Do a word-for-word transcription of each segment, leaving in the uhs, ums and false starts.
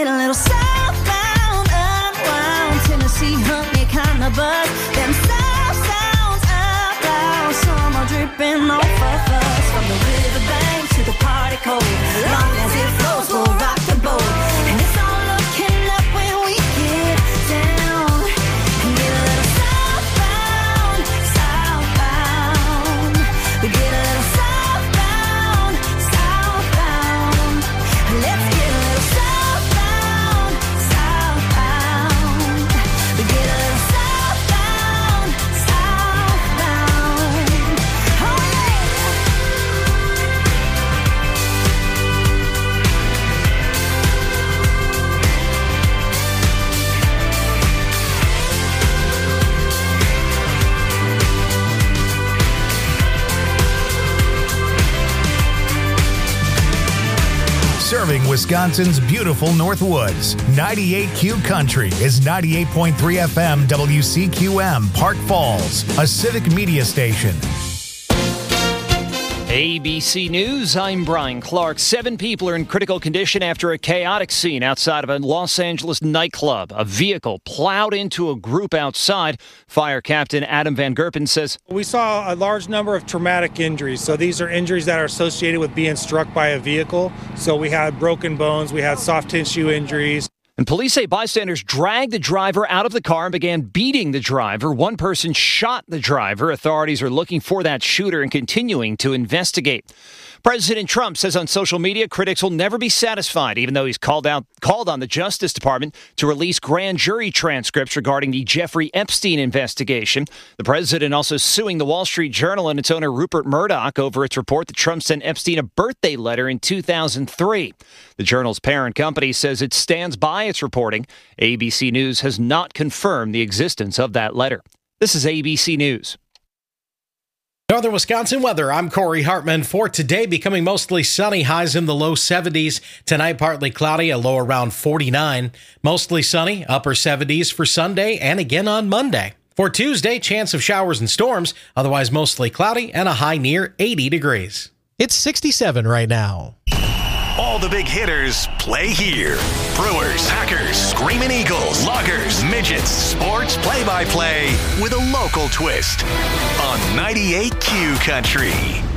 a little southbound, unwound. Tennessee honey kind of buzz. Them south sounds out loud. Summer dripping off of us. From the riverbank to the party cold. Long as it flows, we'll rock the boat. And it's all looking up when we get down. And get a little southbound, southbound. We get a little southbound, southbound. Let's get a little southbound, southbound. We get a little southbound, southbound. Oh yeah. Serving Wisconsin's beautiful North Woods. ninety-eight Q Country is ninety-eight point three F M W C Q M, Park Falls, a civic media station. A B C News, I'm Brian Clark. Seven people are in critical condition after a chaotic scene outside of a Los Angeles nightclub. A vehicle plowed into a group outside. Fire Captain Adam Van Gerpen says, We saw a large number of traumatic injuries. So these are injuries that are associated with being struck by a vehicle. So we had broken bones, we had soft tissue injuries. And police say bystanders dragged the driver out of the car and began beating the driver. One person shot the driver. Authorities are looking for that shooter and continuing to investigate. President Trump says on social media critics will never be satisfied, even though he's called out called on the Justice Department to release grand jury transcripts regarding the Jeffrey Epstein investigation. The president also suing the Wall Street Journal and its owner Rupert Murdoch over its report that Trump sent Epstein a birthday letter in two thousand three. The Journal's parent company says it stands by its reporting. A B C News has not confirmed the existence of that letter. This is A B C News. Northern Wisconsin weather. I'm Corey Hartman. For today, becoming mostly sunny, highs in the low seventies. Tonight, partly cloudy, a low around forty-nine. Mostly sunny, upper seventies for Sunday and again on Monday. For Tuesday, chance of showers and storms, otherwise mostly cloudy and a high near eighty degrees. It's sixty-seven right now. All the big hitters play here. Brewers, Packers, Screaming Eagles, Loggers, Midgets, sports play-by-play with a local twist on ninety-eight Q Country.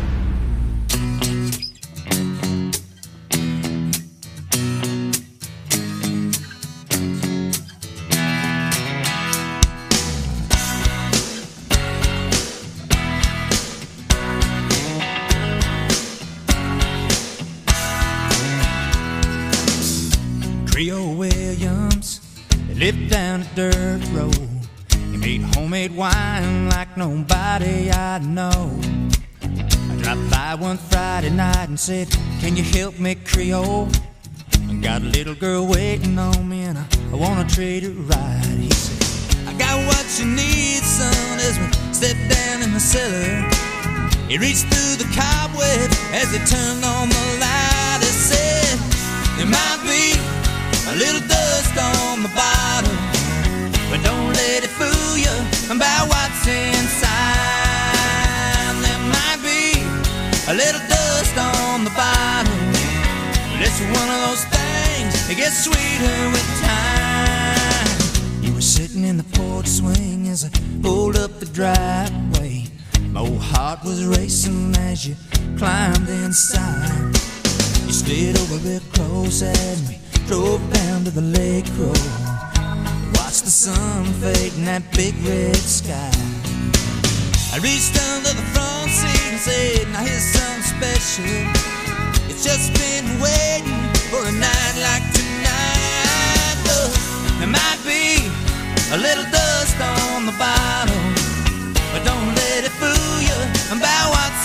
Creole Williams, they lived down a dirt road. He made homemade wine like nobody I know. I dropped by one Friday night and said, can you help me, Creole? I got a little girl waiting on me and I, I wanna treat her right. He said, I got what you need, son, as we stepped down in the cellar. He reached through the cobweb as he turned on the light. He said, there might be a little dust on the bottom, but don't let it fool you about what's inside. There might be a little dust on the bottom, but it's one of those things that gets sweeter with time. You were sitting in the porch swing as I pulled up the driveway. My old heart was racing as you climbed inside. You slid over real close as we drove down to the lake road. Watched the sun fade in that big red sky. I reached under the front seat and said, now here's something special. It's just been waiting for a night like tonight. Look, there might be a little dust on the bottom, but don't let it fool you about what's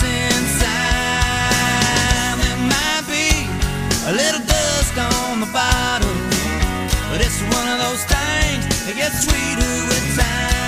inside. There might be a little dust on the bottom, but it's one of those things that gets sweeter with time.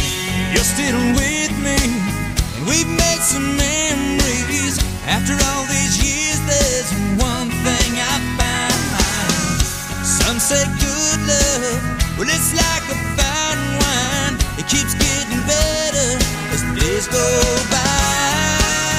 You're still with me, and we've made some memories after all this. these years, there's one thing I find. Some say good love, well, it's like a fine wine. It keeps getting better as the days go by.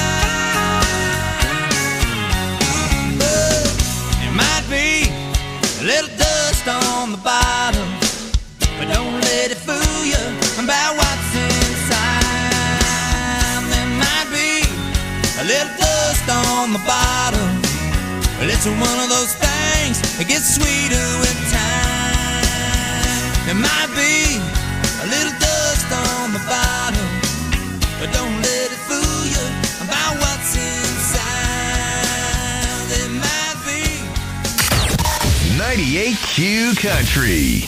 But it might be a little dust on the bottom, but don't let it fool you about what's inside. There might be a little dust on the bottom, but it's one of those things that gets sweeter with time. There might be a little dust on the bottom, but don't let it fool you about what's inside. There might be ninety-eight Q Country.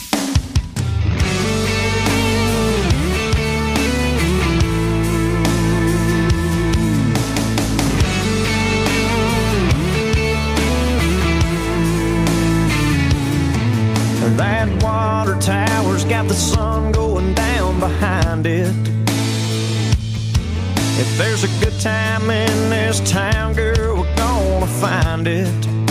That water tower's got the sun going down behind it. If there's a good time in this town, girl, we're gonna find it.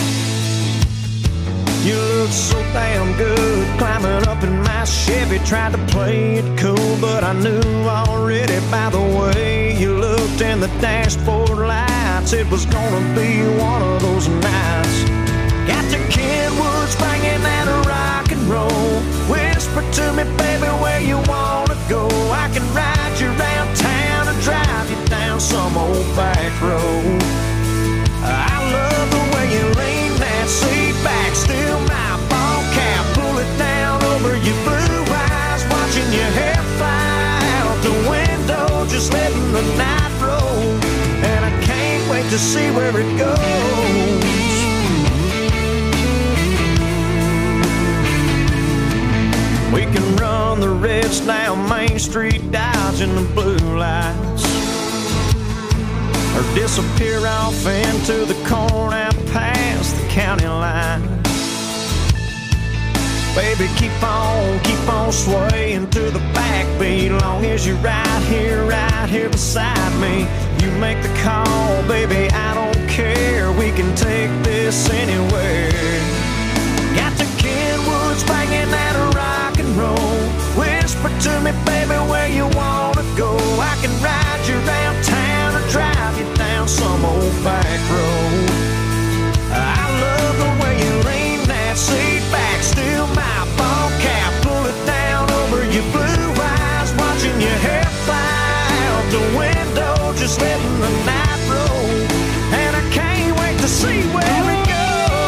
You look so damn good climbing up in my Chevy. Tried to play it cool, but I knew already by the way you looked in the dashboard lights it was gonna be one of those nights. Got the Kenwoods banging that rock and roll. Whisper to me, baby, where you wanna go. I can ride you around town and drive you down some old back road. I love the way you lean that seat back, still my ball cap, pull it down over your blue eyes, watching your hair fly out the window, just letting the night roll. And I can't wait to see where it goes. We can run the reds down Main Street, dodging the blue lights, or disappear off into the corn out past the county line. Baby, keep on, keep on swaying to the backbeat, long as you're right here, right here beside me. You make the call, baby, I don't care. We can take this anywhere. Got the Kenwoods banging that rock and roll. Whisper to me, baby, where you wanna go. I can ride you around town or drive you down some old back road. I love the way you lean that seat back, still my ball cap, pull it down over your blue eyes, watching your hair fly out the window, just letting the night roll. And I can't wait to see where it goes.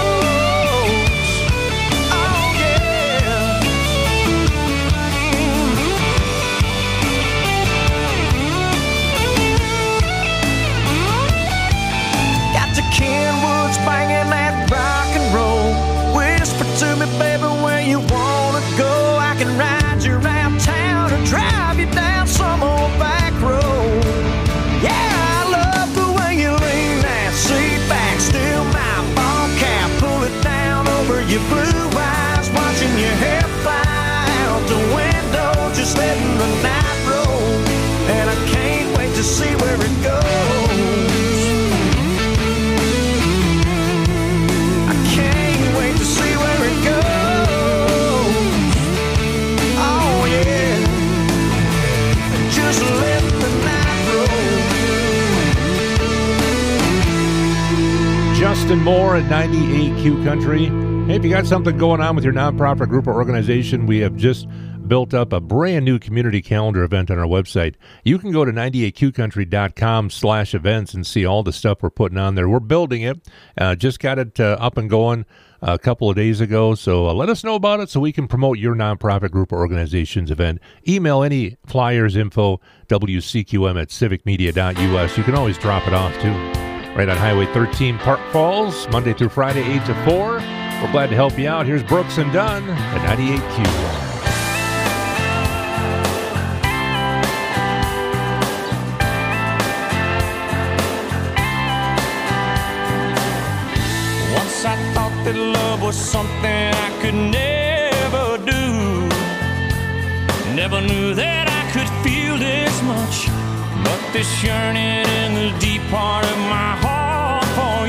Kenwoods banging that rock and roll. Whisper to me, baby, where you wanna go. I can ride you around town or drive you down some old back road. Yeah, I love the way you lean that seat back, still my ball cap, pull it down over your blue eyes, watching your hair fly out the window, just letting the night roll. And I can't wait to see where it goes. Justin Moore at ninety-eight Q Country. Hey, if you got something going on with your nonprofit group or organization, we have just built up a brand new community calendar event on our website. You can go to ninety-eight q country dot com slash events and see all the stuff we're putting on there. We're building it. Uh, just got it uh, up and going a couple of days ago. So uh, let us know about it so we can promote your nonprofit group or organization's event. Email any flyers, info, W C Q M at civic media dot U S. You can always drop it off, too. Right on Highway thirteen, Park Falls, Monday through Friday, eight to four. We're glad to help you out. Here's Brooks and Dunn at ninety-eight Q. Once I thought that love was something I could never do. Never knew that I could feel this much. But this yearning in the deep part of my heart for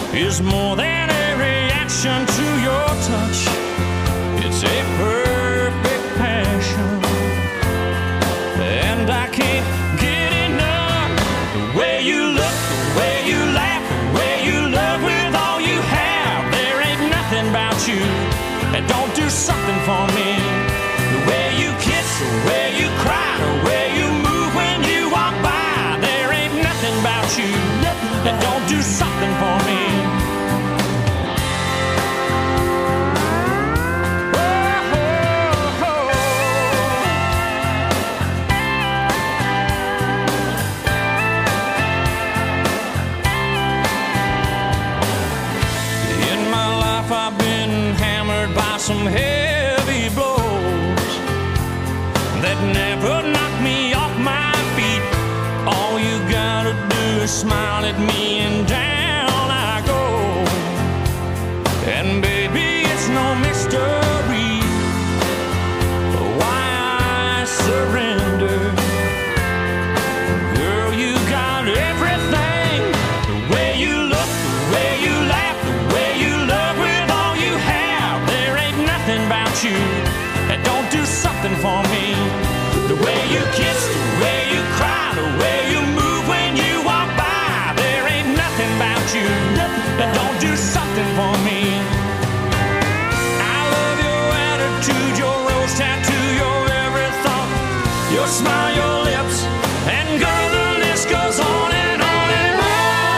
is more than a reaction to your touch. It's a perfect passion, and I can't get enough. The way you look, the way you laugh, the way you love with all you have. There ain't nothing about you that don't do something for me. The way you kiss, the way you cry, the way you move when you walk by. There ain't nothing about you that don't do something for me. I've been hammered by some heavy blows that never knocked me off my feet. All you gotta do is smile at me and down I go. And baby, it's no mystery why I surrender. Girl, you got everything. The way you look, the way you laugh, the way you love with all you have. There ain't nothing about you that don't do something for me. The way you kiss, the way you cry, the way you move when you walk by. There ain't nothing about you that don't do something for me. I love your attitude, your rose tattoo, your every thought, your smile, your lips, and girl, the list goes on and on and on.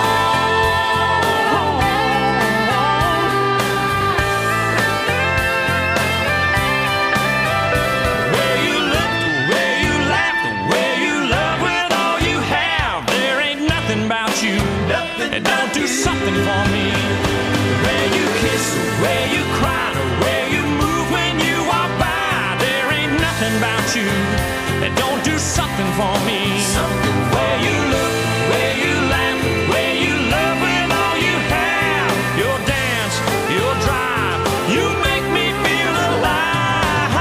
The way you look, the way you laugh, the way you love with all you have. There ain't nothing about you that don't do something for me. The way you kiss, the way you cry, the way you move when you walk by. There ain't nothing about you that don't do something for me. The way you look, the way you laugh, the way you love with all you have. Your dance, your drive, you make me feel alive.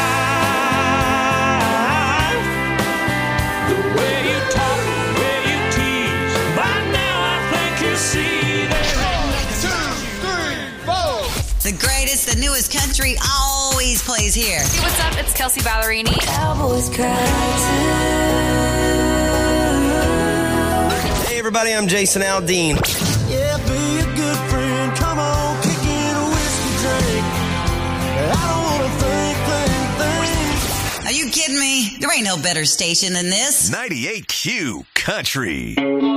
The way you talk, the way you tease, by now I think you see that. The greatest, the newest country always plays here. Hey, what's up? It's Kelsey Ballerini. Cowboys cry Hey everybody, I'm Jason Aldean. Yeah, be a good friend. Come on, kick in a whiskey drink. I don't wanna think, think, think. Are you kidding me? There ain't no better station than this. ninety-eight Q Country.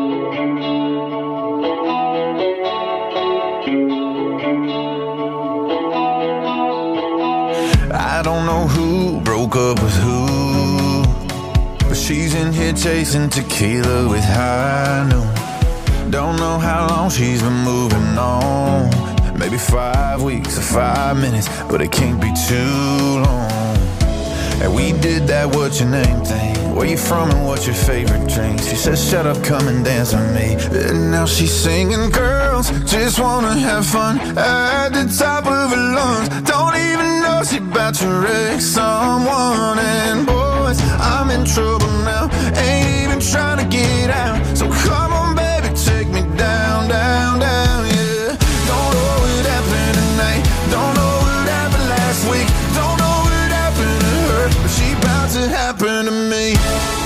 I don't know who broke up with who, but she's in here chasing tequila with high noon. Don't know how long she's been moving on. Maybe five weeks or five minutes, but it can't be too long. And we did that what's your name thing. Where you from and what's your favorite drink? She says shut up, come and dance with me. And now she's singing, girls just wanna have fun at the top of her lungs. Don't even know she about to wreck someone. And boys, I'm in trouble now, ain't even trying to get out. So come on baby, take me down, down, down, yeah. Don't know what happened tonight, don't know what happened last week, don't know what happened to her, but she about to happen to me.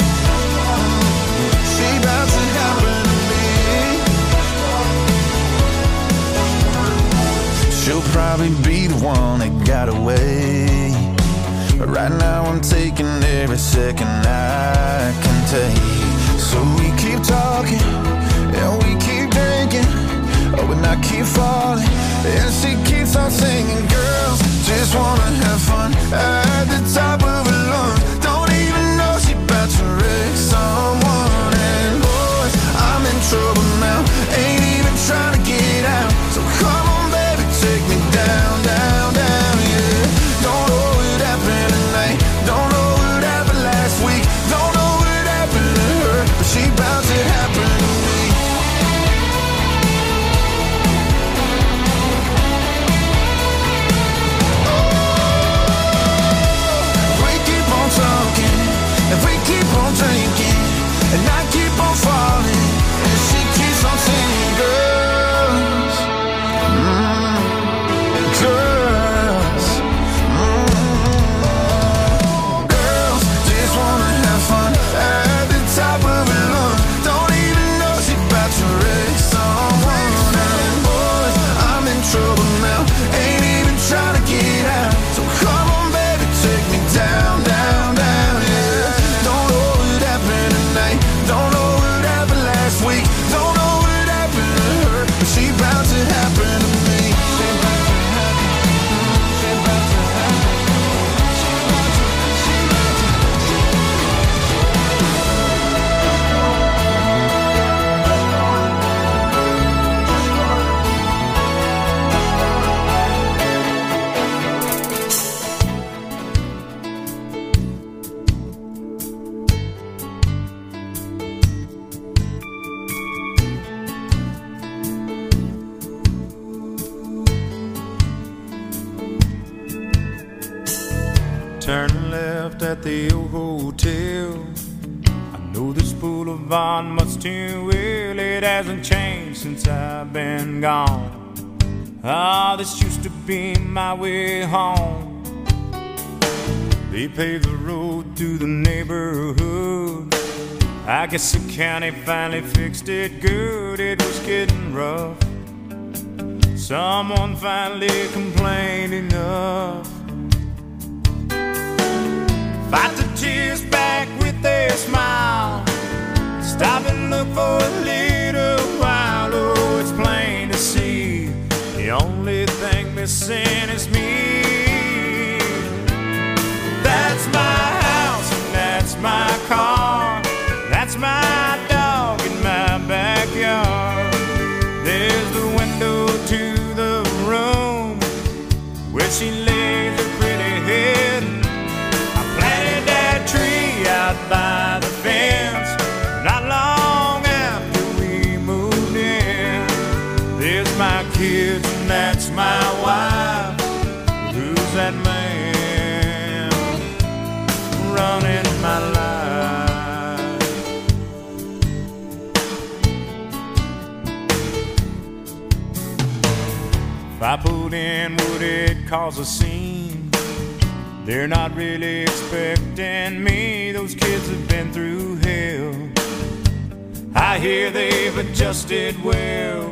She about to happen to me. She'll probably be the one that got away, but right now I'm taking every second I can take. So we keep talking, and we keep drinking, oh, and I keep falling, and she keeps on singing. Girls just wanna have fun at the top of her lungs. Don't even know she about to wreck someone. And boys, I'm in trouble now, ain't even trying to get out. So come on baby, take me down, down, down, yeah. Don't know what happened tonight, don't know what happened last week, don't know what happened to her, but she about to happen to me. turn left at the old hotel. I know this boulevard much too well. It hasn't changed since I've been gone. Ah, this used to be my way home. They paved the road through the neighborhood. I guess the county finally fixed it good. It was getting rough. Someone finally complained enough. Fight the tears back with a smile. Stop and look for a little while. Oh, it's plain to see the only thing missing is me. That's my house and that's my car. That's my dog in my backyard. There's the window to the room where she lays her pretty head. I planted that tree out by the fence not long after we moved in. There's my kids and that's my wife. Who's that man running my life? If I put in, would it cause a scene? They're not really expecting me. Those kids have been through hell. I hear they've adjusted well.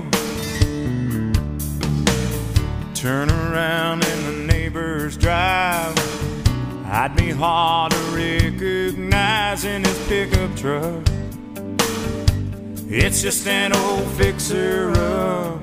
Turn around in the neighbor's drive. I'd be hard to recognize in his pickup truck. It's just an old fixer-up.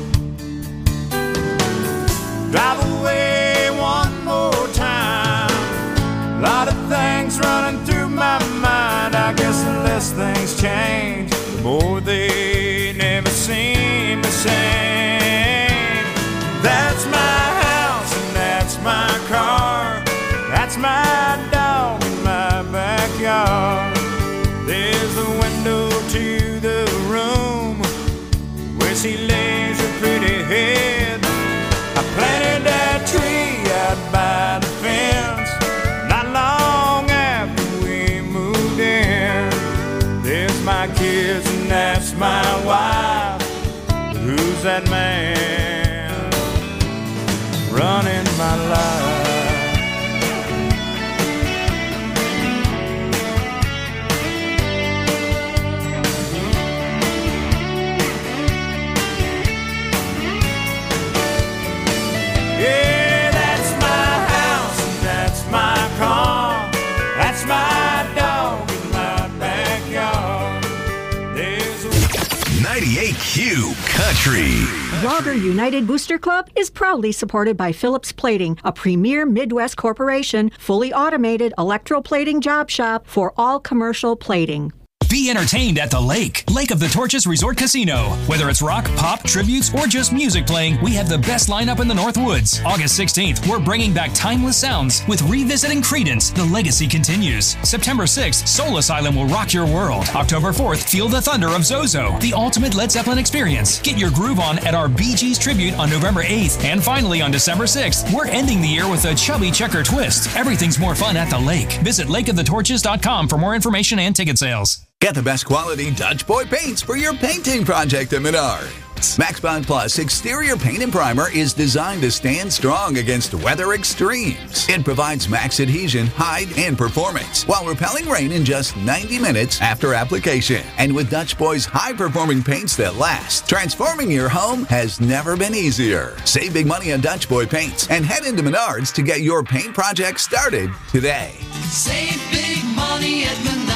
Drive away one more time. A lot of things running through my mind. I guess the less things change, the more they never seem the same. That's my house and that's my car. That's my dog in my backyard. There's a window to the room where she lays her pretty head. I planted that tree out by the fence not long after we moved in. There's my kids and that's my wife. Who's that man running my life? Yeah, that's my house and that's my car. That's my dog in my backyard. There's a ninety-eight Q Country. Logger United Booster Club is proudly supported by Phillips Plating, a premier Midwest corporation, fully automated electroplating job shop for all commercial plating. Be entertained at the Lake. Lake of the Torches Resort Casino. Whether it's rock, pop, tributes, or just music playing, we have the best lineup in the North Woods. August sixteenth, we're bringing back timeless sounds with Revisiting Creedence. The legacy continues. September sixth, Soul Asylum will rock your world. October fourth, feel the thunder of Zozo, the ultimate Led Zeppelin experience. Get your groove on at our Bee Gees tribute on November eighth. And finally, on December sixth, we're ending the year with a chubby checker twist. Everything's more fun at the Lake. Visit lake of the torches dot com for more information and ticket sales. Get the best quality Dutch Boy paints for your painting project at Menards. Max Bond Plus exterior paint and primer is designed to stand strong against weather extremes. It provides max adhesion, hide, and performance while repelling rain in just ninety minutes after application. And with Dutch Boy's high-performing paints that last, transforming your home has never been easier. Save big money on Dutch Boy paints and head into Menards to get your paint project started today. Save big money at Menards.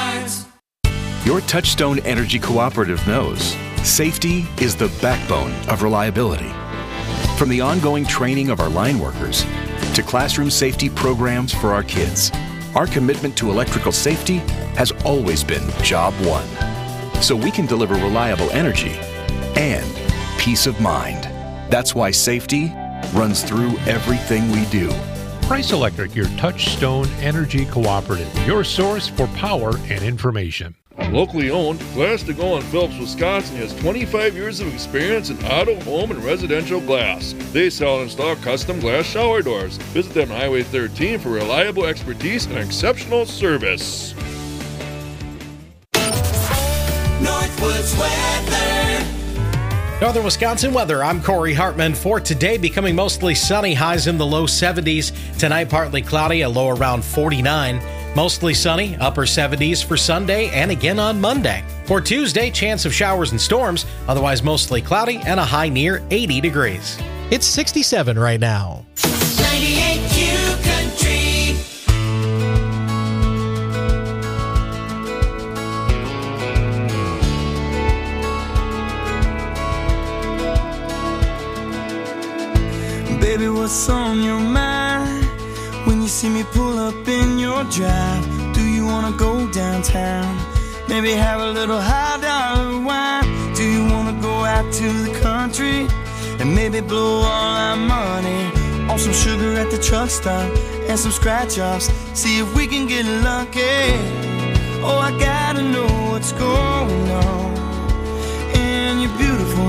Your Touchstone Energy Cooperative knows safety is the backbone of reliability. From the ongoing training of our line workers to classroom safety programs for our kids, our commitment to electrical safety has always been job one. So we can deliver reliable energy and peace of mind. That's why safety runs through everything we do. Price Electric, your Touchstone Energy Cooperative, your source for power and information. Locally owned, Glass to Go in Phillips, Wisconsin has twenty-five years of experience in auto, home, and residential glass. They sell and install custom glass shower doors. Visit them on Highway thirteen for reliable expertise and exceptional service. Northwoods weather. Northern Wisconsin weather. I'm Corey Hartman. For today, becoming mostly sunny, highs in the low seventies. Tonight, partly cloudy, a low around forty-nine. Mostly sunny, upper seventies for Sunday and again on Monday. For Tuesday, chance of showers and storms, otherwise mostly cloudy and a high near eighty degrees. It's sixty-seven right now. ninety-eight Q Country. Baby, what's on your mind? When you see me pull up in your drive, do you wanna go downtown? Maybe have a little high dollar wine. Do you wanna go out to the country and maybe blow all our money on some sugar at the truck stop and some scratch offs? See if we can get lucky. Oh, I gotta know what's going on in your beautiful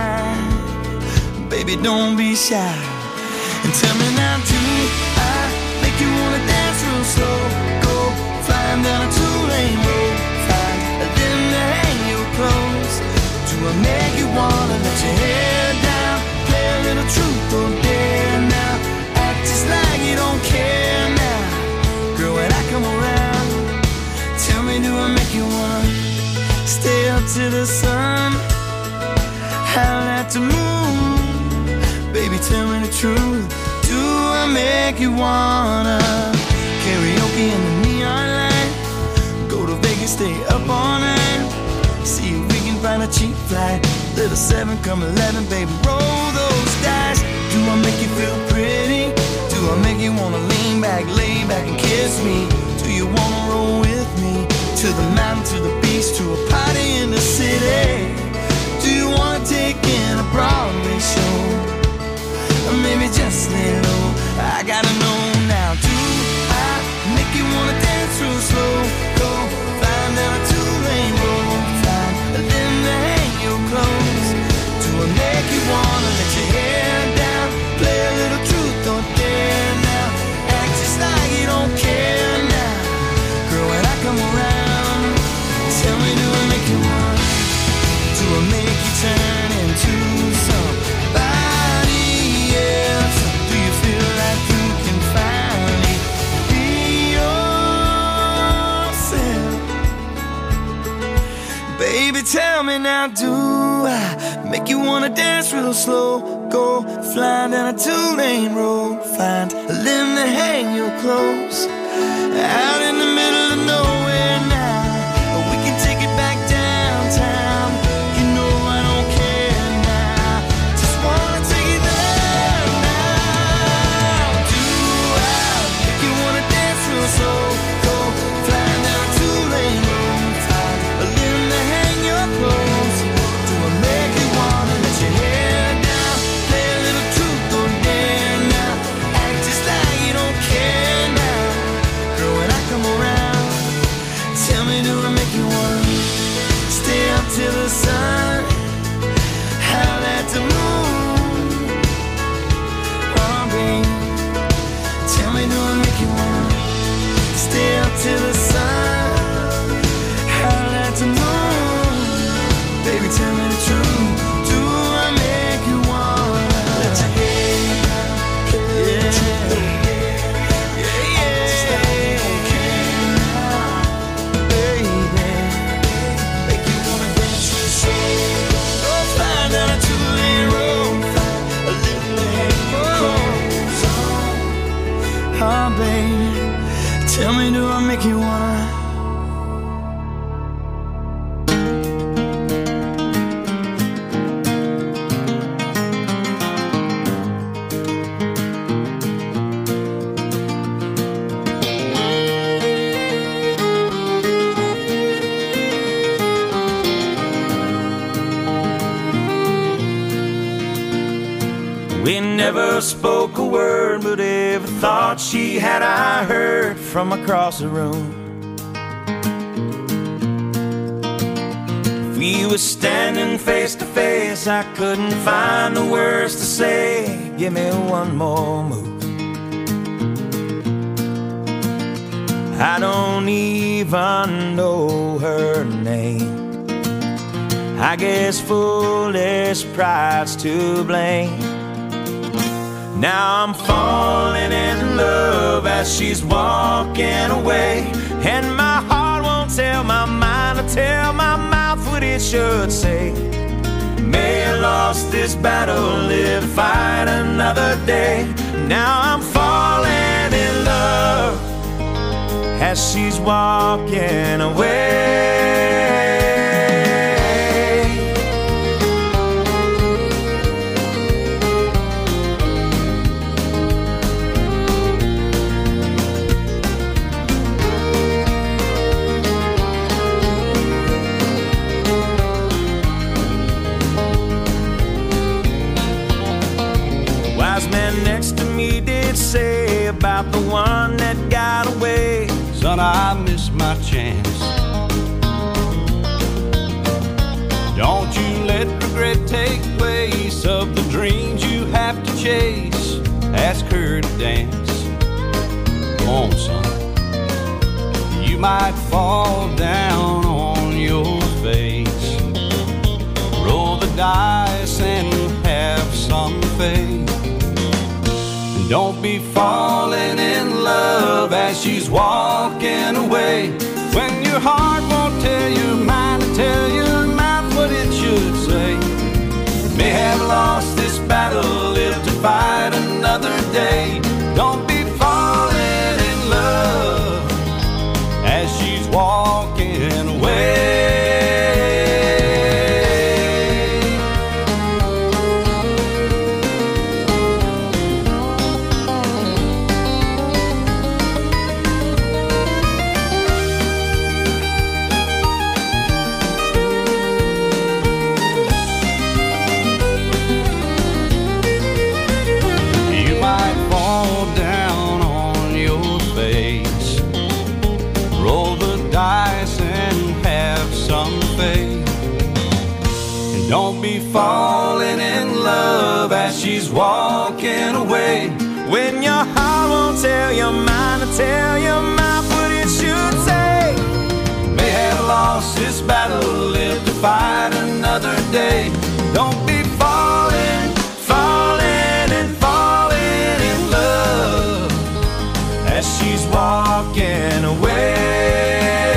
mind. Baby, don't be shy and tell me now, do I make you wanna dance real slow? Go flying down a two-lane road, find a limb to hang your clothes. Do I make you wanna let your hair down, play a little truth or dare now, act just like you don't care now? Girl, when I come around, tell me, do I make you wanna stay up to the sun, howl at the moon? Baby, tell me the truth. Do I make you wanna karaoke in the neon light? Go to Vegas, stay up all night. See if we can find a cheap flight. Little seven, come eleven, baby, roll those dice. Do I make you feel pretty? Do I make you wanna lean back, lay back and kiss me? Do you wanna roll with me to the mountain, to the beach, to a party in the city? Do you wanna take in a Broadway show? Or maybe just lay low. I gotta know now. Do I make you wanna dance real slow? Go flying down a two-lane road, find a limb to hang your clothes. Do I make you wanna let your hair down, play a little truth or dare now, act just like you don't care now? Girl, when I come around, tell me, do I make you wanna? Do I make you turn into somebody? Do you feel like you can finally be yourself? Baby, tell me now, do I make you wanna dance real slow? Go flying down a two-lane road, find a limb to hang your clothes, out in the middle of nowhere now. Or we can take it back downtown. You know I don't care now, just wanna take it there now. Do I make you wanna dance real slow? Go flying down a two-lane road, find a limb to hang your clothes. Do I make you wanna let your hair down, play a little truth or dare now, act just like you don't care now? Girl, when I come around, tell me, do I make you wanna stay up till the sun, howl at the moon? Oh, babe, tell me, do I make you wanna stay up till the sun, howl at the moon? Baby, tell me the truth. Do I make you wanna let your hair down, play a little truth or dare? Yeah, yeah, just like you don't care now, baby. Make you wanna dance real slow. Go flying down a two-lane road, find a little hang your clothes on. Oh, baby, tell me, do I make you wanna? We never spoke a word, but every thought she had I heard from across the room. We were standing face to face, I couldn't find the words to say. Give me one more move. I don't even know her name. I guess foolish pride's to blame. Now I'm falling in love as she's walking away, and my heart won't tell my mind to tell my mouth what it should say. May have lost this battle, live to fight another day. Now I'm falling in love as she's walking away. Wise man next to me did say about the one that got away, son, I missed my chance. Don't you let regret take place of the dreams you have to chase. Ask her to dance. Come on, son. You might fall down on your face. Roll the dice and have some faith. Don't be falling in love as she's walking away, when your heart won't tell your mind to tell your mouth what it should say. May have lost this battle, live to fight another day. Don't be falling in love as she's walking away. Don't be falling in love as she's walking away, when your heart won't tell your mind to tell your mouth what it should say. May have lost this battle, live to fight another day. Don't be falling, falling and falling in love as she's walking away.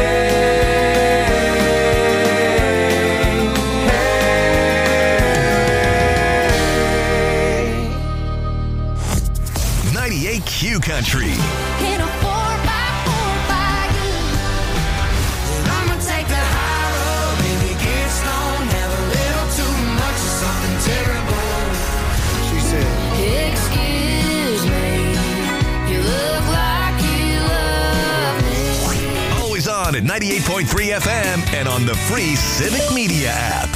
Q Country. In a four by four by you, and I'ma take the high road. Maybe get stoned, have a little too much of something terrible. She said, excuse me, you look like you love me. Always on at ninety-eight point three F M and on the free Civic Media app.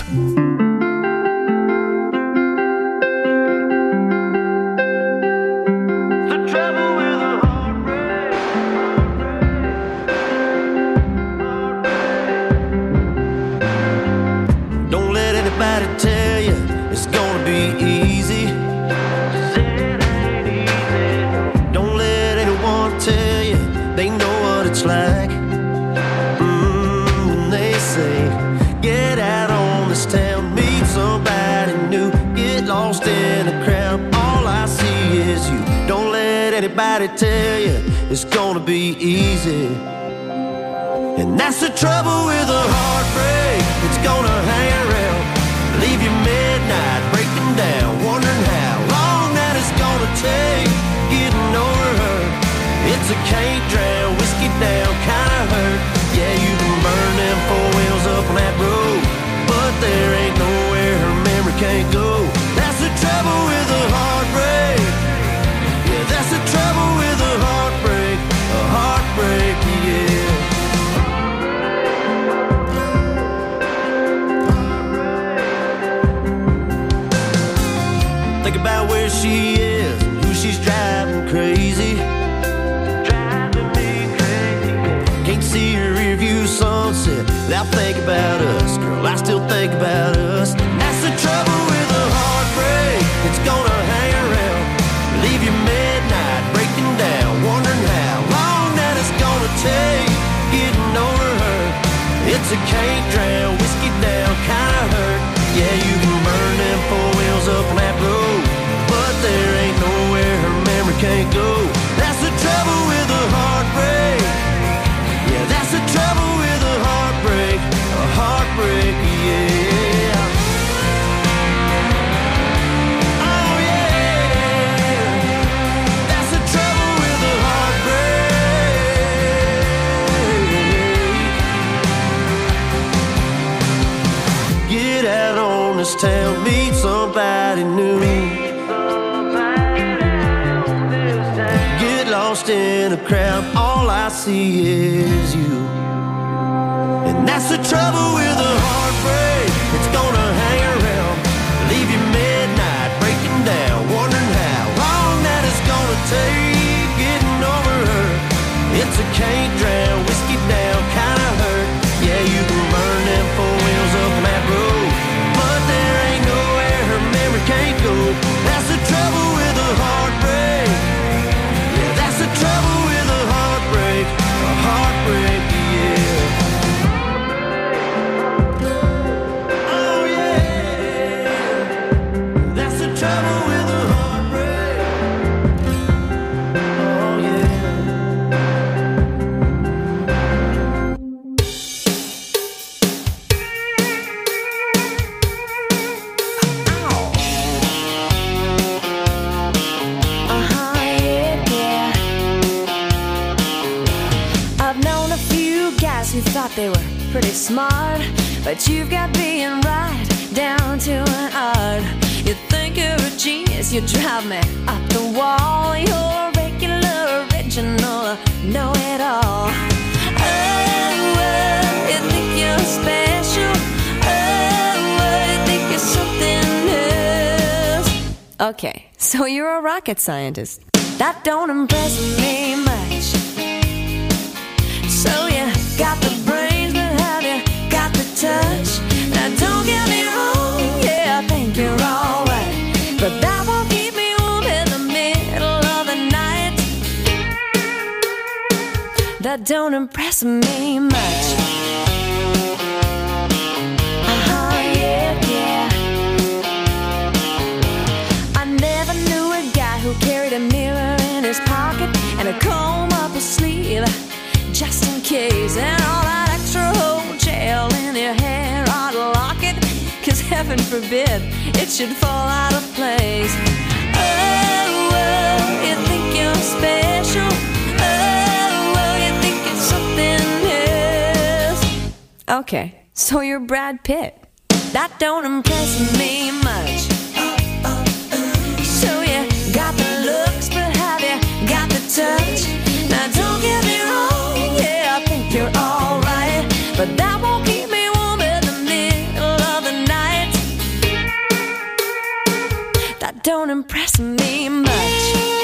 Tell you it's gonna be easy. Don't let anyone tell you they know what it's like. Mm, they say get out on this town, meet somebody new, get lost in a crowd. All I see is you. Don't let anybody tell you it's gonna be easy. And that's the trouble with a heartbreak. It's gonna hang around, leave you midnight, breaking down, wondering how long that it's gonna take getting over her. It's a can't drown, whiskey down kind of hurt. Yeah, you can burn them four wheels up on that road, but there ain't nowhere her memory can't go. That's the trouble with a heartbreak. Yeah, that's the trouble with a heartbreak. A heartbreak, yeah. Think about where she is, who she's driving crazy. Driving me crazy. Can't see her rear view sun sunset. Now think about us, girl, I still think about us. That's the trouble with a heartbreak. It's gonna hang around, leave you midnight, breaking down, wondering how long that it's gonna take getting over her. It's a can't drown, whiskey down, kinda hurt. Yeah, you can burn them four wheels up on that road, but there ain't nowhere her memory can't go. That's the trouble with a heartbreak. Yeah, that's the trouble with a heartbreak. A heartbreak, yeah. Oh yeah, that's the trouble with a heartbreak. Get out on this town, meet somebody new. Get lost in a crowd, all I see is you. And that's the trouble with a heartbreak. It's gonna hang around, leave you midnight, breaking down, wondering how long that it's gonna take getting over her. It's a can't drown, whiskey down, kinda hurt. Yeah, you can burn them four wheels up on that road, but there ain't nowhere her memory can't go. That's the trouble with a heartbreak. Yeah, that's the trouble with a heartbreak. A heartbreak, yeah. Oh yeah, that's the trouble with a heartbreak. Oh yeah. Uh-huh, yeah, yeah. I've known a few guys who thought they were pretty smart, but you've got being right down to an art. You think you're a genius, you drive me up the wall. You're a regular, original, know-it-all. Oh, oh, you think you're special. Oh, oh, you think you're something else. Okay, so you're a rocket scientist. That don't impress me much. So you got the brains, but have you got the touch? Now don't get me wrong, yeah, I think you're alright, but that won't keep me warm in the middle of the night. That don't impress me much. Uh-huh, yeah, yeah. I never knew a guy who carried a mirror in his pocket and a comb up his sleeve, just in case, and all that extra whole gel in your hair ought to lock it, cause heaven forbid it should fall out of place. Oh, oh, you think you're special. Oh, oh, you think it's something else. Okay, so you're Brad Pitt. That don't impress me much. So you got the looks, but have you got the touch? Now don't get me wrong, yeah, I think you're alright, but that won't keep me warm in the middle of the night. That don't impress me much.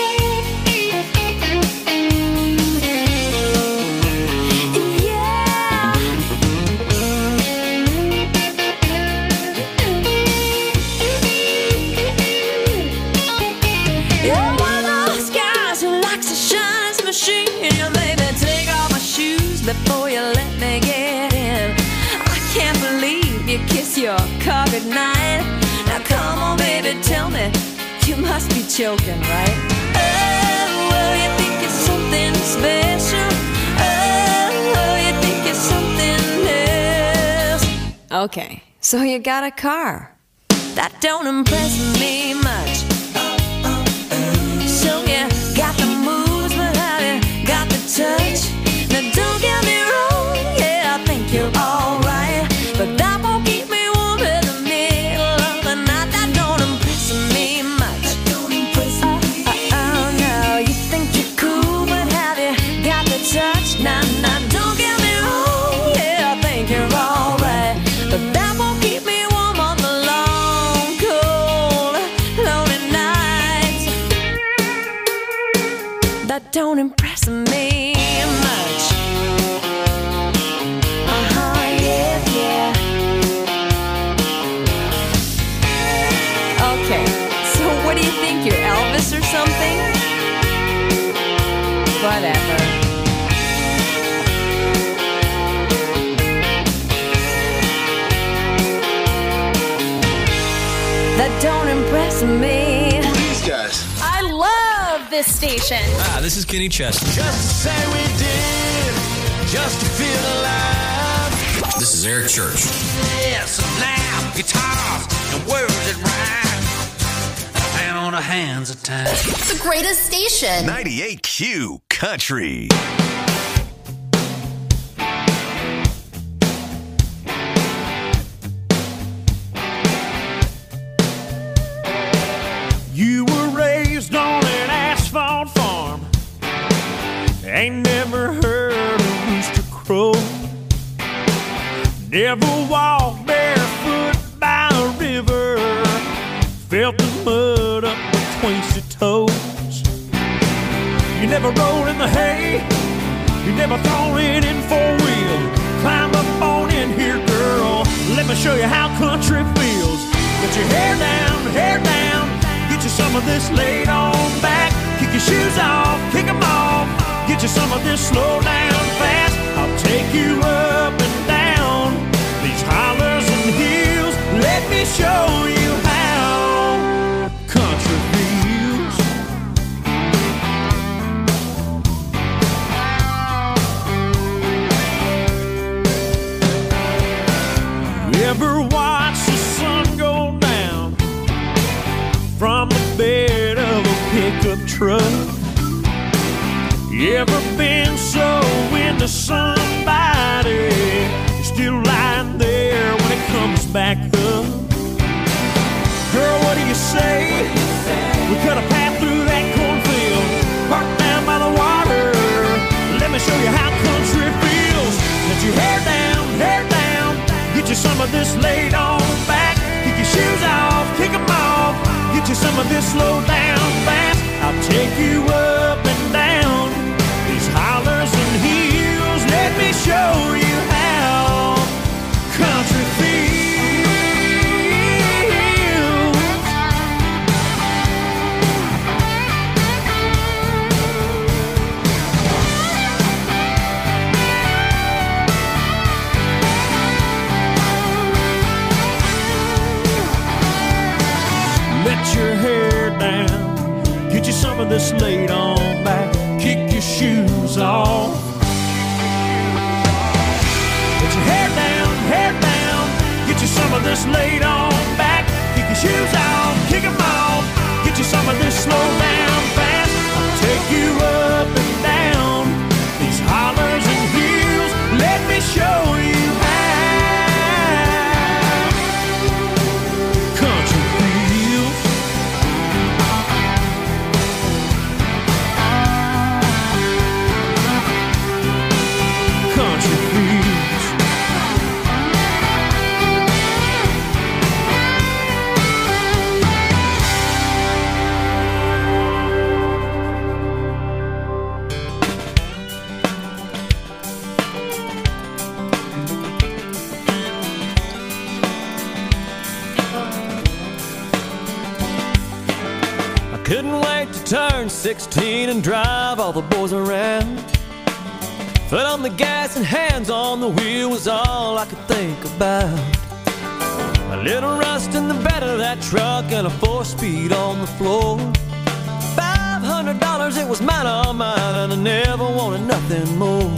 You're one of those guys who likes to shine some machine. You made me take off my shoes before you let me get in. I can't believe you kiss your car goodnight. Now come on, baby, tell me, you must be joking, right? Oh, oh, you think it's something special. Oh, oh, you think it's something else. Okay, so you got a car. That don't impress me much. So you got the moves, but have you got the touch? Now don't get me wrong, yeah, I think you're alright, but that won't keep me warm in the middle of the night. That don't impress me much. That don't impress me. Uh, uh, oh no, you think you're cool, but have you got the touch? Nah, nah, don't get me wrong, yeah, I think you're alright, but that won't keep me warm on the long, cold, lonely nights. That don't impress me much. Uh-huh. Okay, so what do you think? You're Elvis or something? Whatever. That don't impress me. These guys. I love this station. Ah, this is Kenny Chesney. Just to say we did, just to feel alive. This is Eric Church. Yes, now, guitars, and words that rhyme. And on the hands of time. The greatest station. ninety-eight Q Country. You were raised on an asphalt farm. Ain't never heard a rooster crow. Never walked barefoot by a river. Felt the mud up between your toes. You never rolled in the hay. You never thrown it in four-wheel. Climb up on in here, girl. Let me show you how country feels. Get your hair down, hair down. Get you some of this laid on back. Kick your shoes off, kick them off. Get you some of this slow down fast. I'll take you up and down these hollers and hills. Let me show you how country feels. You ever watch the sun go down from the bed of a pickup truck? You ever been so into somebody you're still lying there when it comes back up? Girl, what do you say? We cut a path through that cornfield, parked down by the water. Let me show you how country feels. Let your hair down, hair down. Get you some of this laid on back. Kick your shoes off, kick them off. Get you some of this slow down fast. I'll take you up and down these hollers and hills. Let me show you how country feels. Let your hair down. Get you some of this laid on back. Kick your shoes off. Get your hair down, hair down. Get you some of this laid on back. Kick your shoes off, kick them off. Get you some of this slow down fast. I'll take you up and down these hollers and hills. Let me show you how country feels. Country feels. I couldn't wait to turn sixteen and drive all the boys around. Foot on the gas and hands on the wheel was all I could think about. A little rust in the bed of that truck and a four-speed on the floor. Five hundred dollars, it was mine, all mine, and I never wanted nothing more.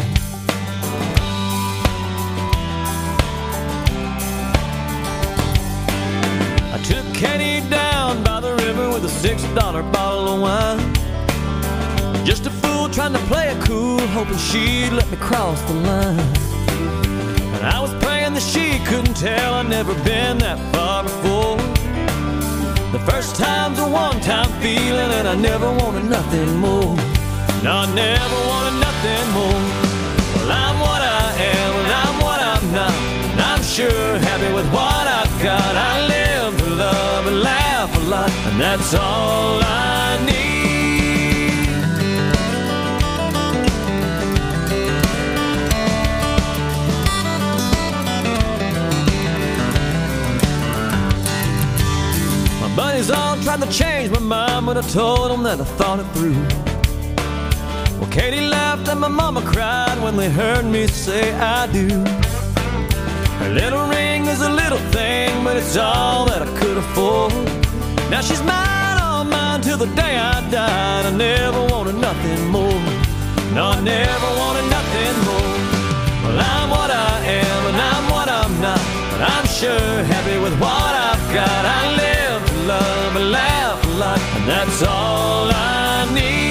I took Kenny down by the river with a six dollar bottle of wine. Just a fool trying to play it cool, hoping she'd let me cross the line. And I was praying that she couldn't tell I'd never been that far before. The first time's a one-time feeling, and I never wanted nothing more. No, I never wanted nothing more. Well, I'm what I am, and I'm what I'm not. And I'm sure happy with what I've got. I live to love and laugh a lot, and that's all I need. Buddies all tried to change my mind, but I told them that I thought it through. Well, Katie laughed and my mama cried when they heard me say I do. Her little ring is a little thing, but it's all that I could afford. Now she's mine, all mine, till the day I died. I never wanted nothing more. No, I never wanted nothing more. Well, I'm what I am and I'm what I'm not, but I'm sure happy with what I've got. I live to love and laugh a lot, and that's all I need.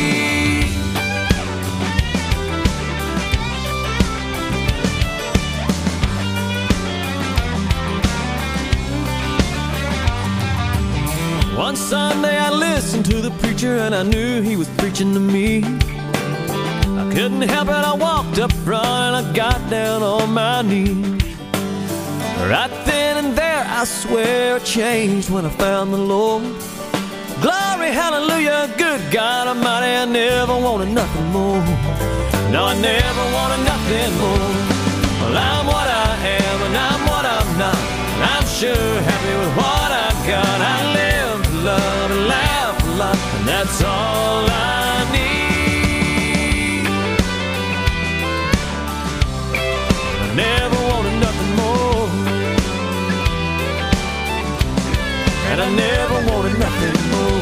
One Sunday I listened to the preacher and I knew he was preaching to me. I couldn't help it, I walked up front and I got down on my knees. Right then and there I swear it changed when I found the Lord. Glory, hallelujah, good God Almighty, I never wanted nothing more. No, I never wanted nothing more. Well, I'm what I am and I'm what I'm not, and I'm sure happy with what I've got. I live to love and laugh a lot, and that's all I need. I never wanted nothing more, and I never wanted nothing more.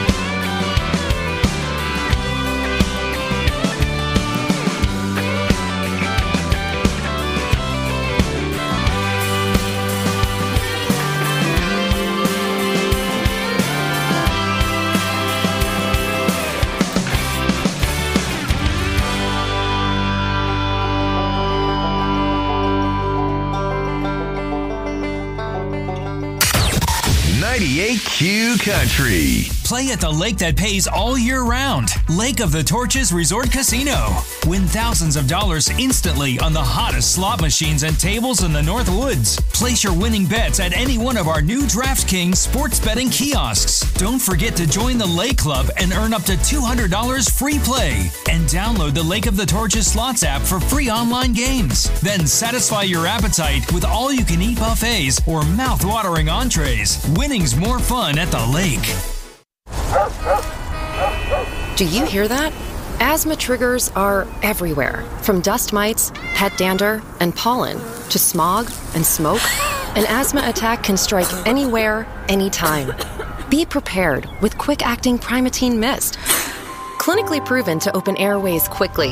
ninety-eight Q Country. Play at the lake that pays all year round. Lake of the Torches Resort Casino. Win thousands of dollars instantly on the hottest slot machines and tables in the North Woods. Place your winning bets at any one of our new DraftKings sports betting kiosks. Don't forget to join the Lake Club and earn up to two hundred dollars free play. And download the Lake of the Torches Slots app for free online games. Then satisfy your appetite with all-you-can-eat buffets or mouth-watering entrees. Winning's more fun at the lake. Do you hear that? Asthma triggers are everywhere, from dust mites, pet dander, and pollen, to smog and smoke. An asthma attack can strike anywhere, anytime. Be prepared with quick-acting Primatene Mist. Clinically proven to open airways quickly.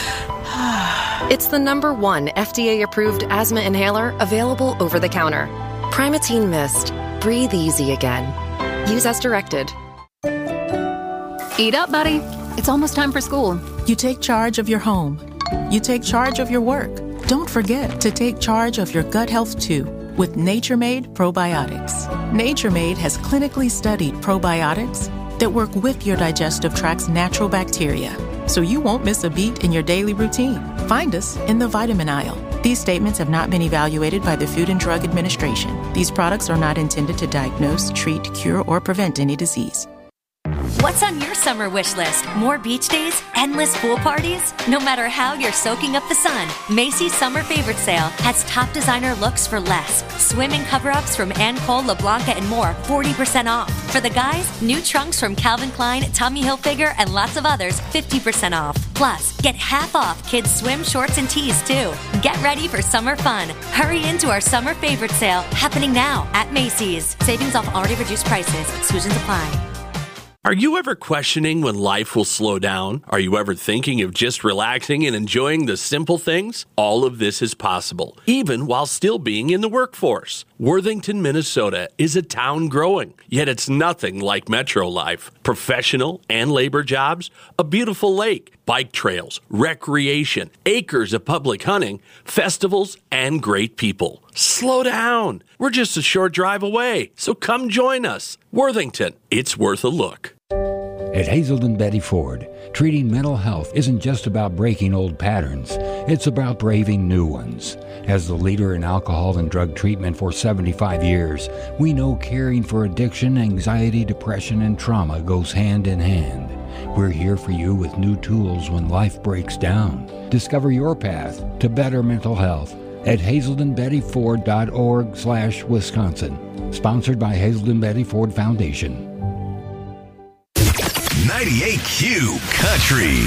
It's the number one F D A-approved asthma inhaler available over the counter. Primatene Mist. Breathe easy again. Use as directed. Eat up, buddy. It's almost time for school. You take charge of your home. You take charge of your work. Don't forget to take charge of your gut health too with Nature Made Probiotics. Nature Made has clinically studied probiotics that work with your digestive tract's natural bacteria, so you won't miss a beat in your daily routine. Find us in the vitamin aisle. These statements have not been evaluated by the Food and Drug Administration. These products are not intended to diagnose, treat, cure, or prevent any disease. What's on your summer wish list? More beach days? Endless pool parties? No matter how you're soaking up the sun, Macy's Summer Favorite Sale has top designer looks for less. Swimming cover-ups from Anne Cole, LeBlanca, and more, forty percent off. For the guys, new trunks from Calvin Klein, Tommy Hilfiger, and lots of others, fifty percent off. Plus, get half off kids' swim shorts and tees, too. Get ready for summer fun. Hurry into our Summer Favorite Sale, happening now at Macy's. Savings off already reduced prices. Exclusions apply. Are you ever questioning when life will slow down? Are you ever thinking of just relaxing and enjoying the simple things? All of this is possible, even while still being in the workforce. Worthington, Minnesota is a town growing, yet it's nothing like metro life. Professional and labor jobs, a beautiful lake, bike trails, recreation, acres of public hunting, festivals, and great people. Slow down. We're just a short drive away, so come join us. Worthington, it's worth a look. At Hazelden Betty Ford, treating mental health isn't just about breaking old patterns. It's about braving new ones. As the leader in alcohol and drug treatment for seventy-five years, we know caring for addiction, anxiety, depression, and trauma goes hand in hand. We're here for you with new tools when life breaks down. Discover your path to better mental health at hazelden betty ford dot org slash Wisconsin. Sponsored by Hazelden Betty Ford Foundation. ninety-eight Q Country.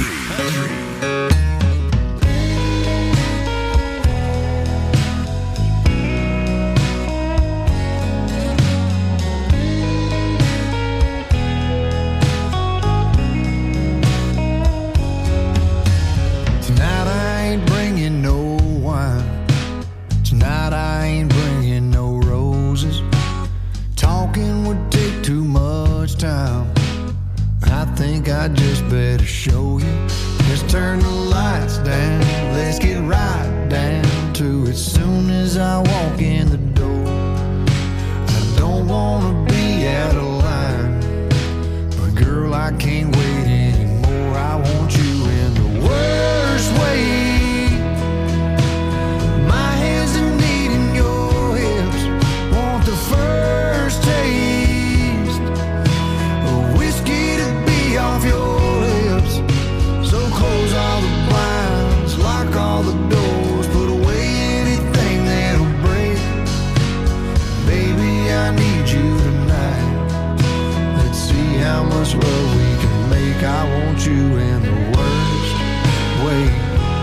Tonight I ain't bringing no wine. Tonight I ain't bringing no roses. Talking would take too much time. I think I just better show you. Just turn the lights down. Let's get right down to it. Soon as I walk in the door, I don't wanna be out of line, but girl, I can't wait anymore. I want you in the worst way. My hands are needing your hips. Want the first taste of whiskey to be off your lips. So close all the blinds, lock all the doors, put away anything that'll break. Baby, I need you tonight. Let's see how much love we can make. I want you in the worst way.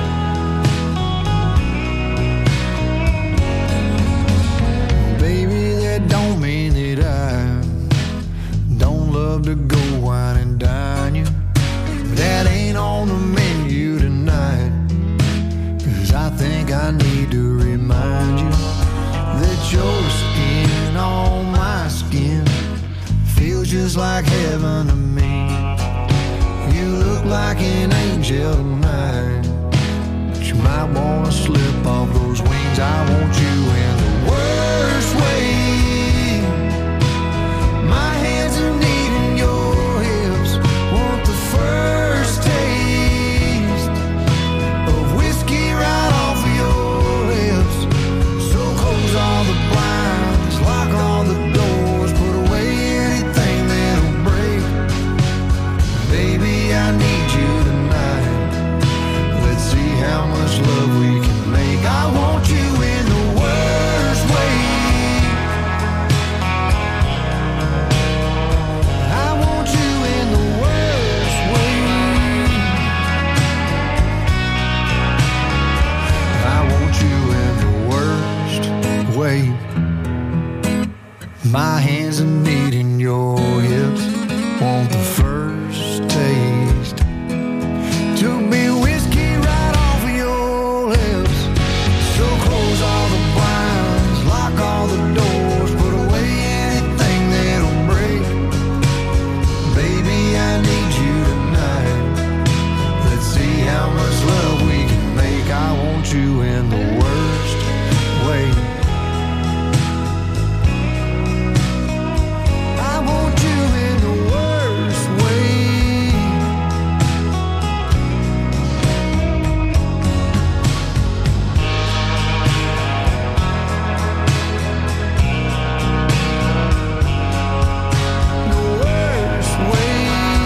Baby, that don't mean that I don't love to go wine and dine you. That ain't on the menu tonight. Cause I think I need to remind you that your skin on my skin feels just like heaven to me. You look like an angel tonight, but you might wanna slip off those wings. I want you in the worst way. My hands are needing your hips. Want the first taste of whiskey right off of your lips. So close all the blinds, lock all the doors, put away anything that'll break. Baby, I need you tonight. Let's see how much love we can make. I want you in the worst way. I want you in the worst way. I want you in the worst way. My hands are needing your hips. Want the first taste to be whiskey right off of your lips. So close all the blinds, lock all the doors, put away anything that'll break. Baby, I need you tonight. Let's see how much love we can make. I want you in the worst way. I want you in the worst way. The worst way.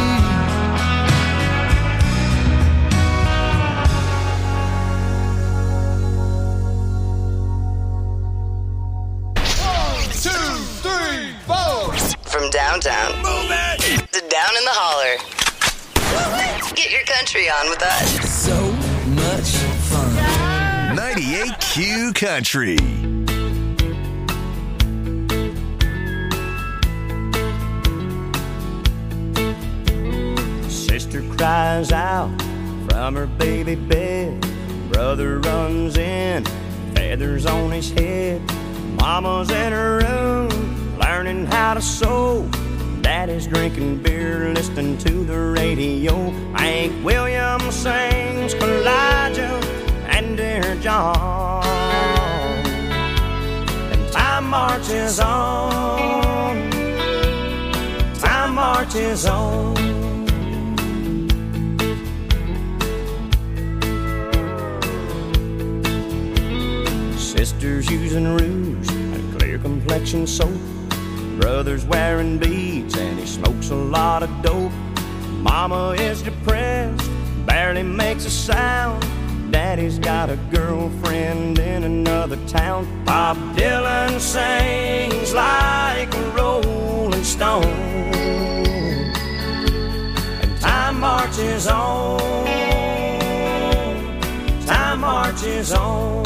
From downtown to down in the holler. Get your country on with us. So much fun. ninety-eight Q Country. Sister cries out from her baby bed. Brother runs in, feathers on his head. Mama's in her room, learning how to sew. Daddy's drinking beer, listening to the radio. Hank Williams sings Elijah and Dear John. And time marches on, time marches on. Sister's using rouge and clear complexion soap. Brother's wearing beads and he smokes a lot of dope. Mama is depressed, barely makes a sound. Daddy's got a girlfriend in another town. Bob Dylan sings like a rolling stone, and time marches on, time marches on.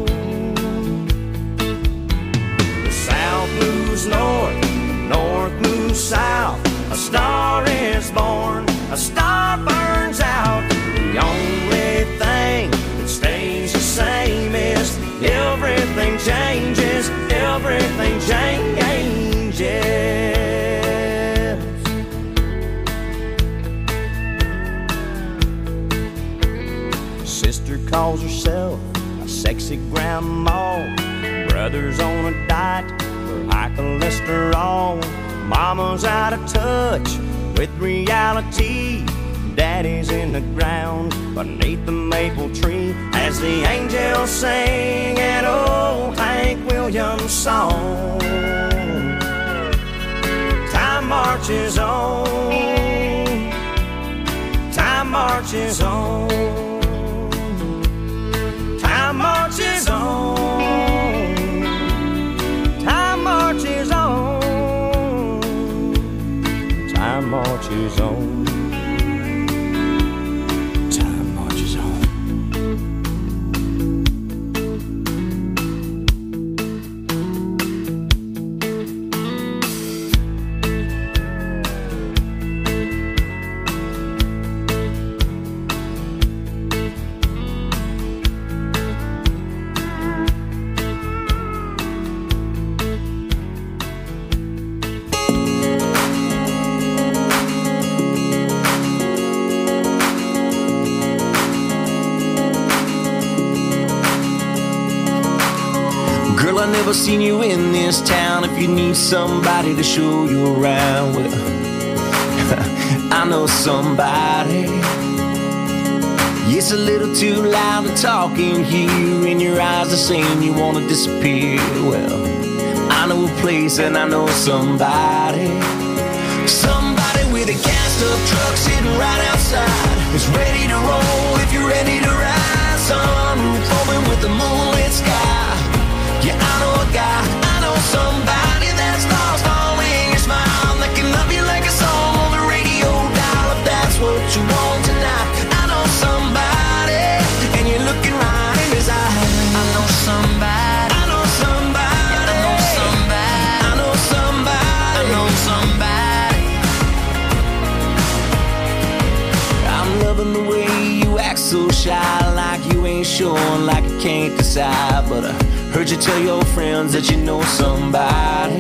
The South moves north, north moves south. A star is born, a star burns out. The only thing that stays the same is everything changes, everything changes. Sister calls herself a sexy grandma. Brother's on a diet for high cholesterol. Mama's out of touch with reality. Daddy's in the ground beneath the maple tree as the angels sing an old Hank Williams song. Time marches on, time marches on, time marches on, time marches on, time marches on. I never seen you in this town. If you need somebody to show you around, well, I know somebody. It's a little too loud to talk in here, and your eyes are saying you want to disappear. Well, I know a place and I know somebody. Somebody with a gassed-up truck sitting right outside is ready to roll if you're ready to ride. Sunroof open with the moonlit sky. Yeah, I know a guy, I know somebody that's lost all in your smile, that can love you like a song on the radio dial. If that's what you want tonight, I know somebody, and you're looking right in his eyes. I know somebody, I know somebody, I know somebody, I know somebody, I know somebody. I'm loving the way you act so shy, like you ain't sure, like you can't decide, but I heard you tell your friends that you know somebody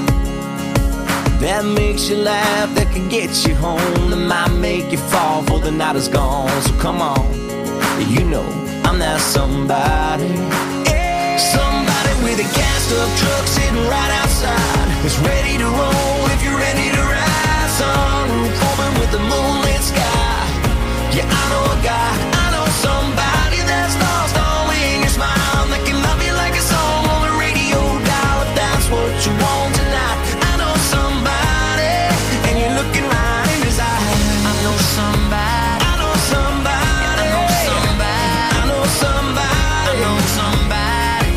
that makes you laugh, that can get you home, that might make you fall before the night is gone. So come on, you know I'm that somebody. Somebody with a gassed-up truck sitting right outside is ready to roll if you're ready to ride. Sunroof open with the moonlit sky. Yeah, I know a guy, I know somebody that's lost all in your smile, that can love you like a song on the radio dial. If that's what you want tonight, I know somebody, and you're looking right in his eyes. I know somebody, I know somebody, I know somebody, I know somebody, I know somebody,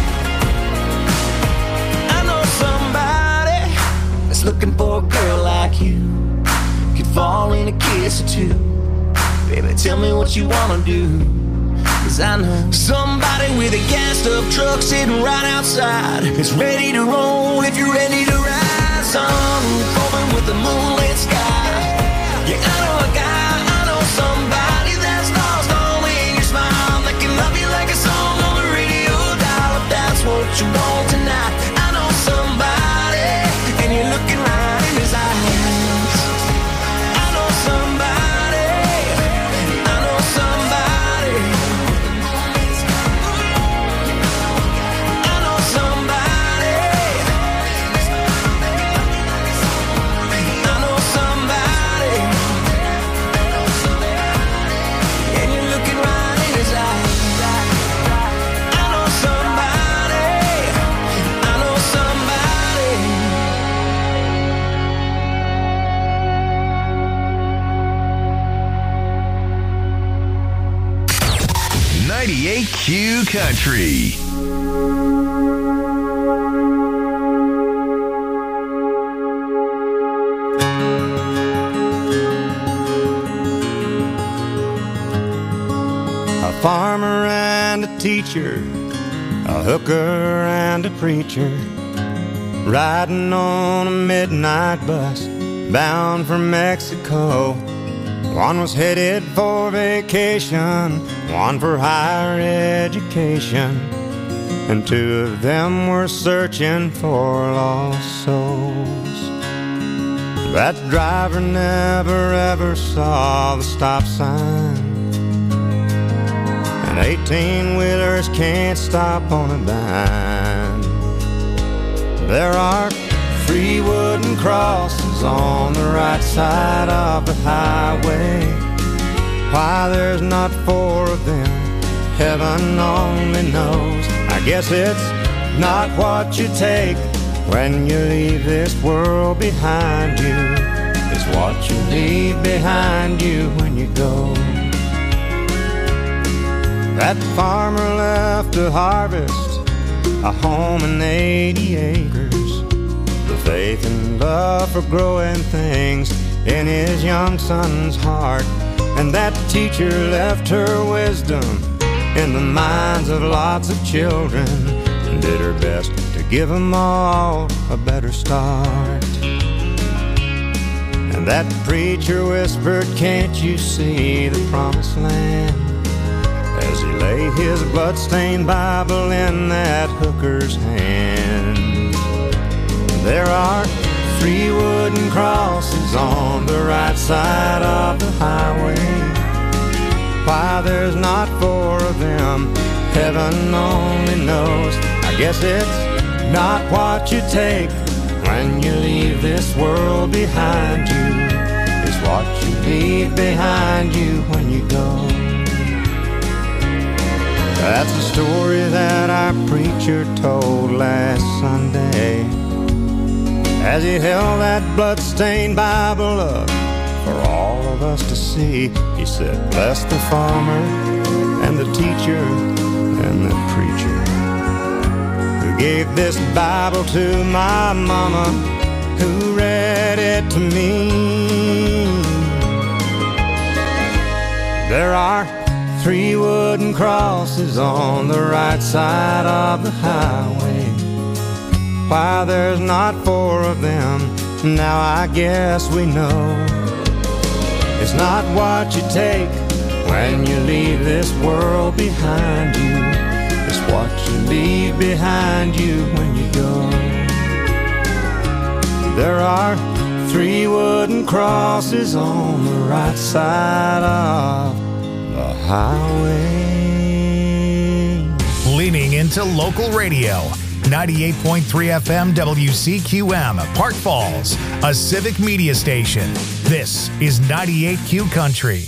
I know somebody that's looking for a girl like you, could fall in a kiss or two. Baby, tell me what you wanna do, 'cause I know somebody with a gassed-up truck sitting right outside. It's ready to roll if you're ready to ride. Sunroof open with the moonlit sky. Yeah, I know a guy, I know somebody that's lost all in your smile, that can love you like a song on the radio dial. If that's what you want tonight, I know somebody, and you're looking right in his eyes. I know somebody, I know somebody, I know somebody, I Q Country. A farmer and a teacher, a hooker and a preacher, riding on a midnight bus bound for Mexico. One was headed for vacation, one for higher education, and two of them were searching for lost souls. That driver never ever saw the stop sign, and eighteen-wheelers can't stop on a dime. There are three wooden crosses on the right side of the highway. Why there's not four of them, heaven only knows. I guess it's not what you take when you leave this world behind you. It's what you leave behind you when you go. That farmer left to harvest a home and eighty acres, the faith and love for growing things in his young son's heart. And that teacher left her wisdom in the minds of lots of children, and did her best to give them all a better start. And that preacher whispered, "Can't you see the promised land?" as he laid his bloodstained Bible in that hooker's hand. There are three wooden crosses on the right side of the highway. Why there's not four of them, heaven only knows. I guess it's not what you take when you leave this world behind you. It's what you leave behind you when you go. That's the story that our preacher told last Sunday, as he held that bloodstained Bible up for all of us to see. He said, "Bless the farmer and the teacher and the preacher who gave this Bible to my mama, who read it to me." There are three wooden crosses on the right side of the highway. Why there's not four of them, now I guess we know. It's not what you take when you leave this world behind you. It's what you leave behind you when you go. There are three wooden crosses on the right side of the highway. Leaning into local radio. ninety-eight point three F M W C Q M, Park Falls, a civic media station. This is ninety-eight Q Country.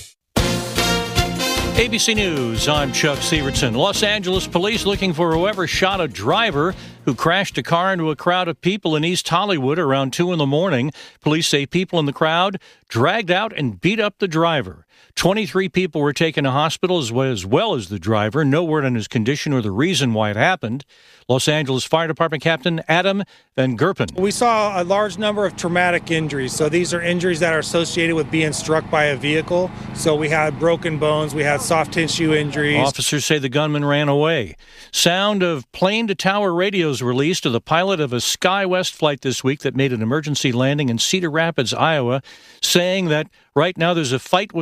A B C News, I'm Chuck Severson. Los Angeles police looking for whoever shot a driver who crashed a car into a crowd of people in East Hollywood around two in the morning. Police say people in the crowd dragged out and beat up the driver. twenty-three people were taken to hospital as well, as well as the driver. No word on his condition or the reason why it happened. Los Angeles Fire Department Captain Adam Van Gerpen. We saw a large number of traumatic injuries. So these are injuries that are associated with being struck by a vehicle. So we had broken bones, we had soft tissue injuries. Officers say the gunman ran away. Sound of plane-to-tower radios released to the pilot of a SkyWest flight this week that made an emergency landing in Cedar Rapids, Iowa, saying that right now there's a fight with